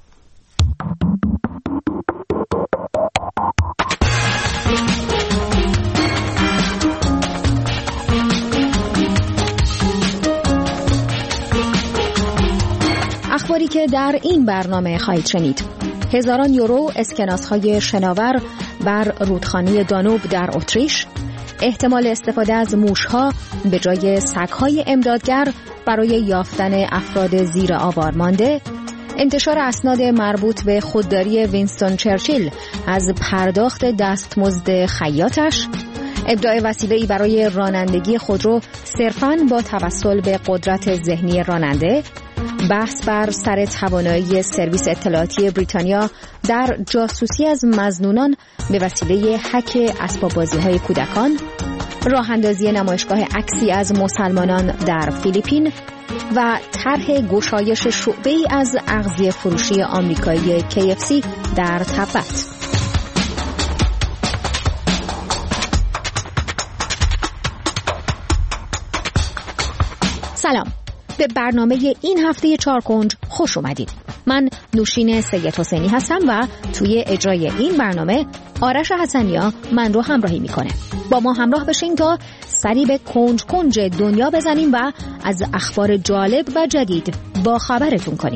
اخباری که در این برنامه خواهید شنید: هزاران یورو اسکناس‌های شناور بر رودخانه دانوب در اتریش، احتمال استفاده از موش‌ها به جای سگ‌های امدادگر برای یافتن افراد زیر آوار مانده، انتشار اسناد مربوط به خودداری وینستون چرچیل از پرداخت دستمزد خیاطش، ابداع وسیله‌ای برای رانندگی خودرو صرفاً با توسل به قدرت ذهنی راننده، بحث بر سر توانایی سرویس اطلاعاتی بریتانیا در جاسوسی از مظنونان به وسیله هک اسباب‌بازی‌های کودکان، راه اندازی نمایشگاه عکسی از مسلمانان در فیلیپین و طرح گشایش شعبه‌ای از اغذیه فروشی آمریکایی KFC در تبت. سلام، به برنامه این هفته 4 کنج خوش اومدید. من نوشین سید حسینی هستم و توی اجرای این برنامه آرش حسنیا من رو همراهی میکنه. با ما همراه بشین تا سری به کنج کنج دنیا بزنیم و از اخبار جالب و جدید با خبرتون کنیم.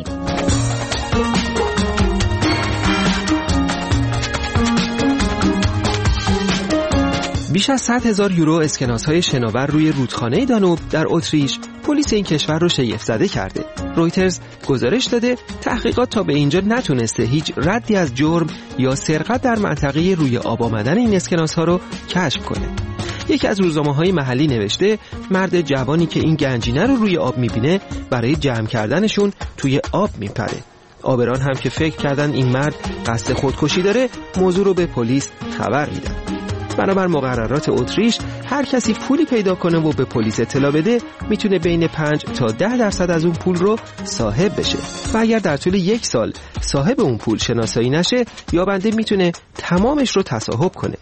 بیش از 100,000 یورو اسکناس‌های شناور روی رودخانه دانوب در اتریش پلیس این کشور رو شگفت زده کرده. رویترز گزارش داده تحقیقات تا به اینجا نتونسته هیچ ردی از جرم یا سرقت در منطقه روی آب آمدن این اسکناس‌ها رو کشف کنه. یکی از روزنامه‌های محلی نوشته مرد جوانی که این گنجینه رو روی آب می‌بینه برای جمع کردنشون توی آب میپره. آبران هم که فکر کردن این مرد قصد خودکشی داره موضوع رو به پلیس خبر میدن. بنابر مقررات اتریش هر کسی پولی پیدا کنه و به پلیس اطلاع بده میتونه بین 5 تا 10% از اون پول رو صاحب بشه و اگر در طول 1 سال صاحب اون پول شناسایی نشه یابنده میتونه تمامش رو تصاحب کنه.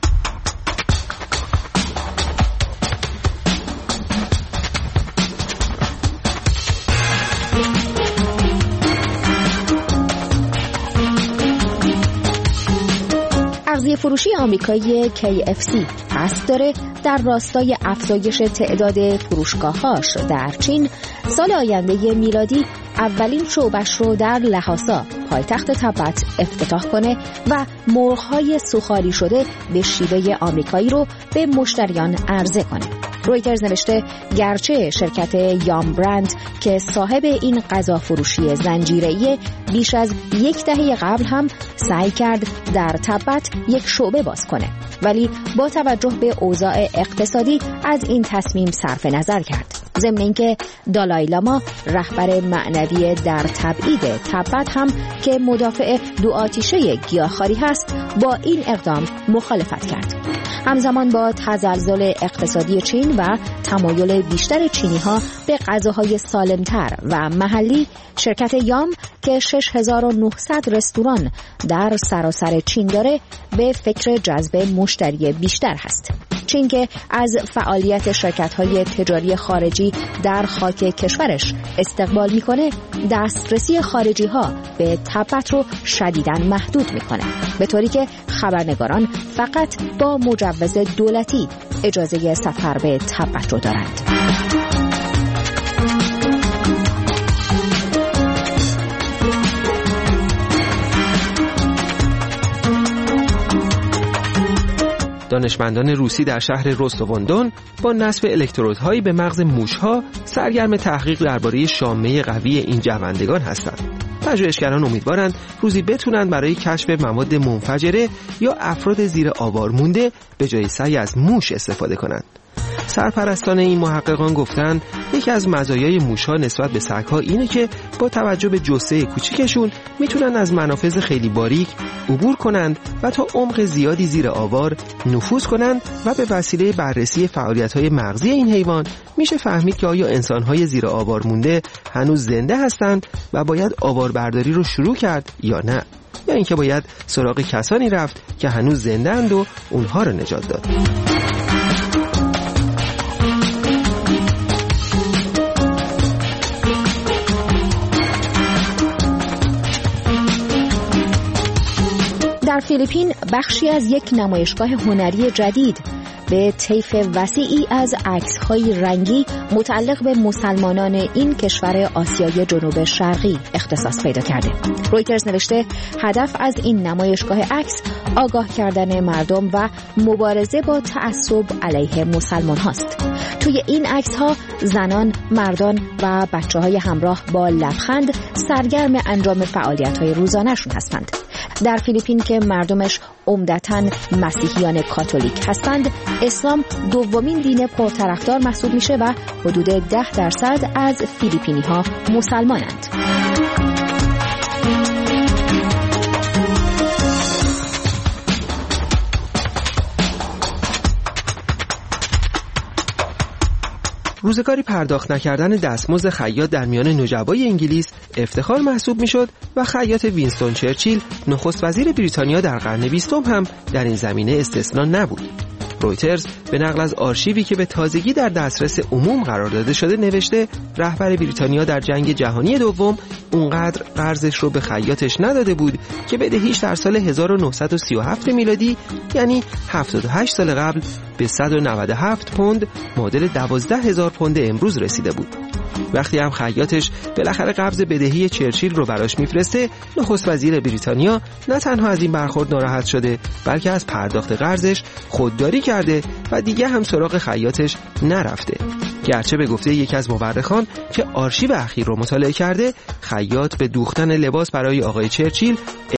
اغذیه فروشی آمریکایی KFC قصد داره در راستای افزایش تعداد فروشگاه‌هاش در چین سال آینده میلادی اولین شعبش رو در لحاسا پایتخت تبت افتتاح کنه و مرغ‌های سوخالی شده به شیوه آمریکایی رو به مشتریان عرضه کنه. رویترز نوشته گرچه شرکت یام برند که صاحب این غذا فروشی زنجیره‌ای بیش از 1 دهه قبل هم سعی کرد در تبت یک شعبه باز کنه، ولی با توجه به اوضاع اقتصادی از این تصمیم صرف نظر کرد. ضمن اینکه دالای لاما رهبر معنوی در تبعید تبت هم که مدافع دو آتیشه گیاهخواری هست با این اقدام مخالفت کرد. همزمان با تزلزل اقتصادی چین و تمایل بیشتر چینی‌ها به غذاهای سالم‌تر و محلی، شرکت یام که 6900 رستوران در سراسر چین داره به فکر جذب مشتری بیشتر هست. چین که از فعالیت شرکت‌های تجاری خارجی در خاک کشورش استقبال می‌کنه، دسترسی خارجی‌ها به تبت رو شدیداً محدود می‌کنه، به طوری که خبرنگاران فقط با مجوز دولتی اجازه سفر به تبت رو دارند. دانشمندان روسی در شهر روستوون با نصب الکترودهایی به مغز موش‌ها سرگرم تحقیق درباره شامه قوی این جوندگان هستند. پژوهشگران امیدوارند روزی بتونن برای کشف مواد منفجره یا افراد زیر آوار مونده به جای سعی از موش استفاده کنند. سرپرستان این محققان گفتند یکی از مزایای موش‌ها نسبت به سگ‌ها اینه که با توجه به جثه کوچیکشون میتونن از منافذ خیلی باریک عبور کنند و تا عمق زیادی زیر آوار نفوذ کنند و به وسیله بررسی فعالیت‌های مغزی این حیوان میشه فهمید که آیا انسان‌های زیر آوار مونده هنوز زنده هستند و باید آواربرداری رو شروع کرد یا نه، یا اینکه باید سراغ کسانی رفت که هنوز زنده اند و اونها رو نجات داد. در فیلیپین بخشی از یک نمایشگاه هنری جدید به طیف وسیعی از عکس‌های رنگی متعلق به مسلمانان این کشور آسیای جنوب شرقی اختصاص پیدا کرده. رویترز نوشته هدف از این نمایشگاه عکس آگاه کردن مردم و مبارزه با تعصب علیه مسلمان هاست. توی این عکس‌ها زنان، مردان و بچه‌های همراه با لبخند سرگرم انجام فعالیت‌های روزانه‌شون هستند. در فیلیپین که مردمش عمدتاً مسیحیان کاتولیک هستند، اسلام دومین دین پرطرفدار محسوب میشه و حدود 10% از فیلیپینی‌ها مسلمانند. روزگاری پرداخت نکردن دستمزد خیاط در میان نجوای انگلیس افتخار محسوب میشد و خیاط وینستون چرچیل نخست وزیر بریتانیا در قرن 20 هم در این زمینه استثنا نبود. رویترز به نقل از آرشیوی که به تازگی در دسترس عموم قرار داده شده نوشته رهبر بریتانیا در جنگ جهانی دوم اونقدر قرضش رو به خیاطش نداده بود که بدهیش در سال 1937 میلادی یعنی 78 سال قبل به 197 پوند معادل 12,000 پوند امروز رسیده بود. وقتی هم خیاطش بالاخره قبض بدهی چرچیل رو براش میفرسته، نخست وزیر بریتانیا نه تنها از این برخورد ناراحت شده بلکه از پرداخت قرضش خودداری کرده و دیگه هم سراغ خیاطش نرفته. گرچه به گفته یکی از مورخان که آرشیو اخیر رو مطالعه کرده، خیاط به دوختن لباس برای آقای چرچیل